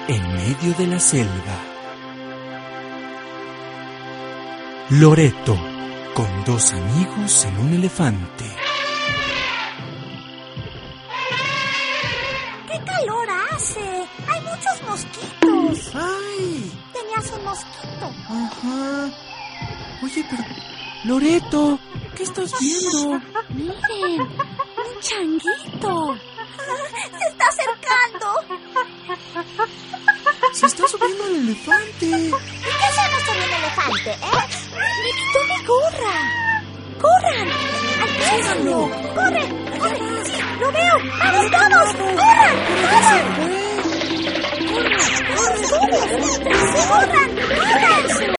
en medio de la selva. Loreto, con dos amigos en un elefante. ¡Qué calor hace! ¡Hay muchos mosquitos! ¡Ay! Tenías un mosquito. Ajá. Oye, pero... Loreto, ¿qué estás viendo? Miren, un changuito. Se está acercando. Se está subiendo al elefante. ¿Y qué hacemos con un elefante, Me quitó mi gorra. ¡Corran! ¡Alcánzalo! ¡Corre! ¡Corre! ¡Sí! ¡Lo veo! ¡Vamos todos! ¡Corran! ¡Corran! ¡Corran! ¡Corran! ¡Corran! ¡Corran!